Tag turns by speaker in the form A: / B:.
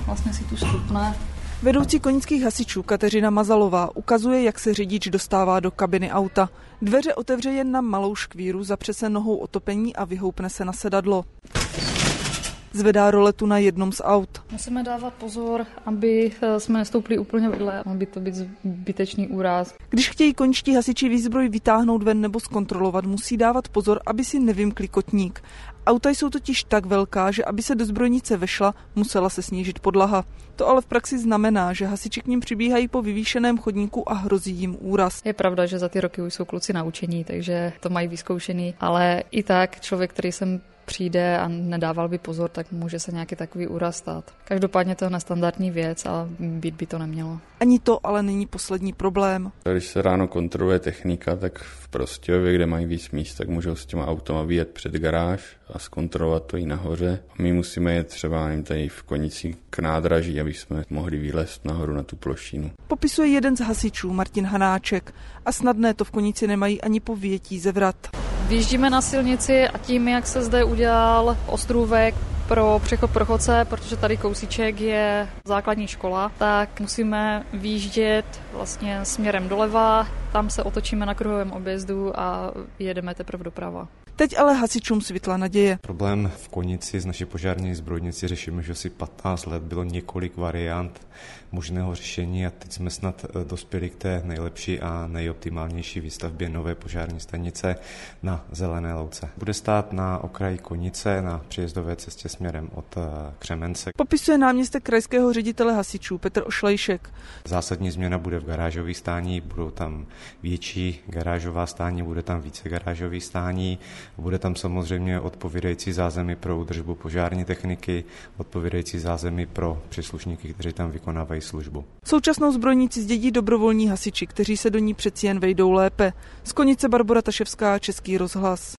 A: vlastně si tu stupne.
B: Vedoucí koňských hasičů Kateřina Mazalová ukazuje, jak se řidič dostává do kabiny auta. Dveře otevře jen na malou škvíru, zapře se nohou o topení a vyhoupne se na sedadlo. Zvedá roletu na jednom z aut.
A: Musíme dávat pozor, aby jsme nestoupili úplně vedle, aby to být zbytečný úraz.
B: Když chtějí koňští hasiči výzbroj vytáhnout ven nebo zkontrolovat, musí dávat pozor, aby si nevymkli kotník. Auta jsou totiž tak velká, že aby se do zbrojnice vešla, musela se snížit podlaha. To ale v praxi znamená, že hasiči k nim přibíhají po vyvýšeném chodníku a hrozí jim úraz.
A: Je pravda, že za ty roky už jsou kluci naučení, takže to mají vyzkoušený, ale i tak člověk, který sem přijde a nedával by pozor, tak může se nějaký takový úraz stát. Každopádně to je nestandardní věc a být by to nemělo.
B: Ani to ale není poslední problém.
C: Když se ráno kontroluje technika, tak v Prostějově, kde mají víc míst, tak můžou s těma automa vyjet před garáž a zkontrolovat to i nahoře. A my musíme jet třeba tady v Konici k nádraží, aby jsme mohli vylézt nahoru na tu plošinu.
B: Popisuje jeden z hasičů, Martin Hanáček. A snadné to v Konici nemají ani po vyjetí ze vrat.
A: Vyjíždíme na silnici a tím, jak se zde udělal ostrůvek pro přechod pro chodce, protože tady kousíček je základní škola, tak musíme vyjíždět vlastně směrem doleva, tam se otočíme na kruhovém objezdu a jedeme teprve doprava.
B: Teď ale hasičům svitla naděje.
D: Problém v Konici z naší požární zbrojnici řešíme, že asi 15 let bylo několik variant možného řešení a teď jsme snad dospěli k té nejlepší a nejoptimálnější výstavbě nové požární stanice na Zelené louce. Bude stát na okraji Konice na příjezdové cestě směrem od Křemence.
B: Popisuje náměstek krajského ředitele hasičů Petr Ošlejšek.
D: Zásadní změna bude v garážových stání, budou tam větší garážová stání, bude tam více garážových stání. Bude tam samozřejmě odpovídající zázemí pro údržbu požární techniky, odpovídající zázemí pro příslušníky, kteří tam vykonávají službu.
B: Současnou zbrojnici zdědí dobrovolní hasiči, kteří se do ní přeci jen vejdou lépe. Z Konice Barbora Taševská, Český rozhlas.